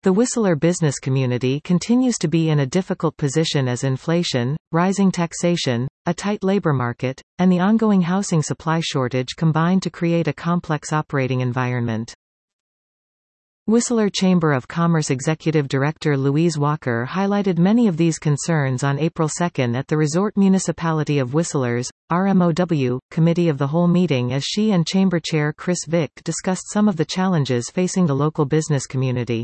The Whistler business community continues to be in a difficult position as inflation, rising taxation, a tight labor market, and the ongoing housing supply shortage combine to create a complex operating environment. Whistler Chamber of Commerce Executive Director Louise Walker highlighted many of these concerns on April 2 at the Resort Municipality of Whistler's RMOW Committee of the Whole meeting as she and Chamber Chair Chris Vick discussed some of the challenges facing the local business community.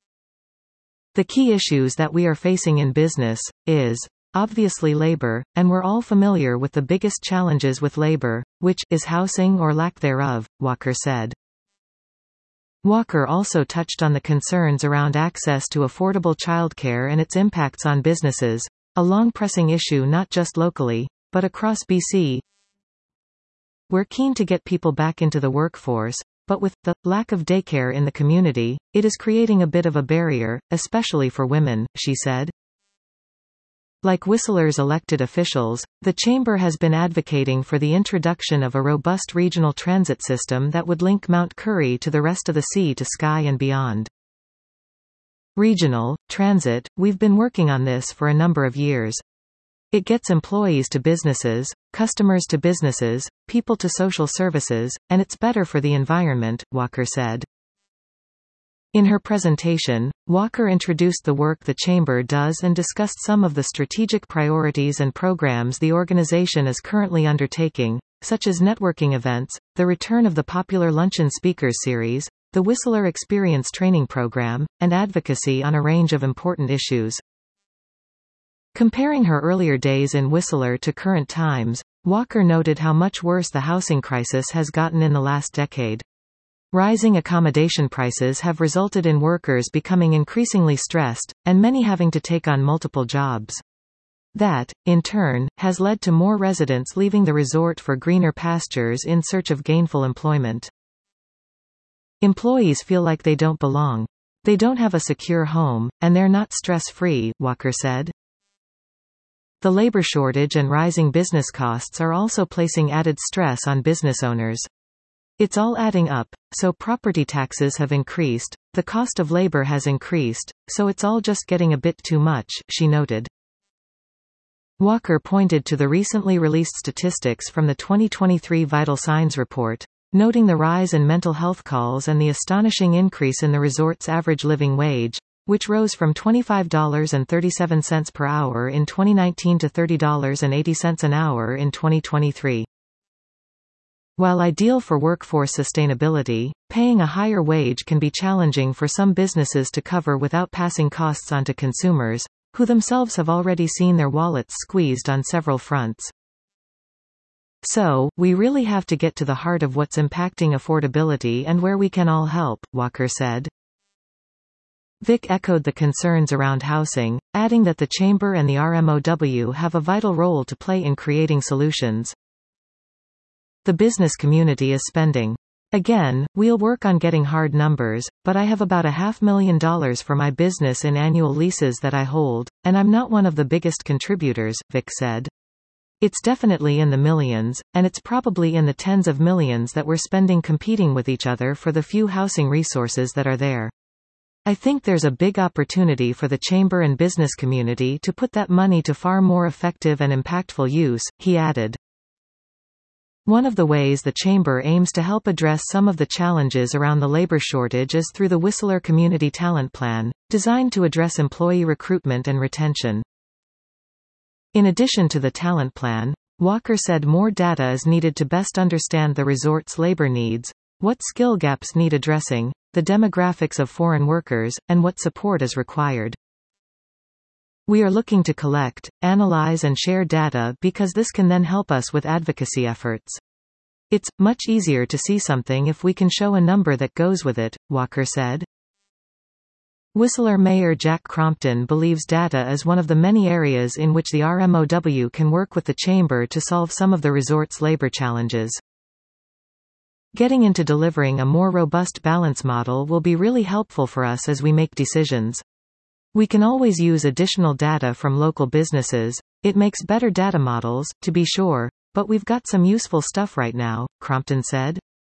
The key issues that we are facing in business is obviously labor, and we're all familiar with the biggest challenges with labor, which is housing or lack thereof, Walker said. Walker also touched on the concerns around access to affordable childcare and its impacts on businesses, a long-pressing issue not just locally, but across BC. We're keen to get people back into the workforce, but with the lack of daycare in the community, it is creating a bit of a barrier, especially for women, she said. Like Whistler's elected officials, the Chamber has been advocating for the introduction of a robust regional transit system that would link Mount Currie to the rest of the sea to Skye and beyond. Regional transit, we've been working on this for a number of years. It gets employees to businesses, customers to businesses, people to social services, and it's better for the environment, Walker said. In her presentation, Walker introduced the work the Chamber does and discussed some of the strategic priorities and programs the organization is currently undertaking, such as networking events, the return of the popular Luncheon Speakers Series, the Whistler Experience Training Program, and advocacy on a range of important issues. Comparing her earlier days in Whistler to current times, Walker noted how much worse the housing crisis has gotten in the last decade. Rising accommodation prices have resulted in workers becoming increasingly stressed, and many having to take on multiple jobs. That, in turn, has led to more residents leaving the resort for greener pastures in search of gainful employment. Employees feel like they don't belong. They don't have a secure home, and they're not stress-free, Walker said. The labor shortage and rising business costs are also placing added stress on business owners. It's all adding up, so property taxes have increased, the cost of labor has increased, so it's all just getting a bit too much, she noted. Walker pointed to the recently released statistics from the 2023 Vital Signs report, noting the rise in mental health calls and the astonishing increase in the resort's average living wage, which rose from $25.37 per hour in 2019 to $30.80 an hour in 2023. While ideal for workforce sustainability, paying a higher wage can be challenging for some businesses to cover without passing costs on to consumers, who themselves have already seen their wallets squeezed on several fronts. So, we really have to get to the heart of what's impacting affordability and where we can all help, Walker said. Vick echoed the concerns around housing, adding that the Chamber and the RMOW have a vital role to play in creating solutions. The business community is spending. Again, we'll work on getting hard numbers, but I have about $500,000 for my business in annual leases that I hold, and I'm not one of the biggest contributors, Vick said. It's definitely in the millions, and it's probably in the tens of millions that we're spending competing with each other for the few housing resources that are there. I think there's a big opportunity for the Chamber and business community to put that money to far more effective and impactful use, he added. One of the ways the Chamber aims to help address some of the challenges around the labor shortage is through the Whistler Community Talent Plan, designed to address employee recruitment and retention. In addition to the talent plan, Walker said more data is needed to best understand the resort's labor needs, what skill gaps need addressing, the demographics of foreign workers, and what support is required. We are looking to collect, analyze and share data because this can then help us with advocacy efforts. It's much easier to see something if we can show a number that goes with it, Walker said. Whistler Mayor Jack Crompton believes data is one of the many areas in which the RMOW can work with the Chamber to solve some of the resort's labor challenges. Getting into delivering a more robust balance model will be really helpful for us as we make decisions. We can always use additional data from local businesses. It makes better data models, to be sure, but we've got some useful stuff right now, Crompton said.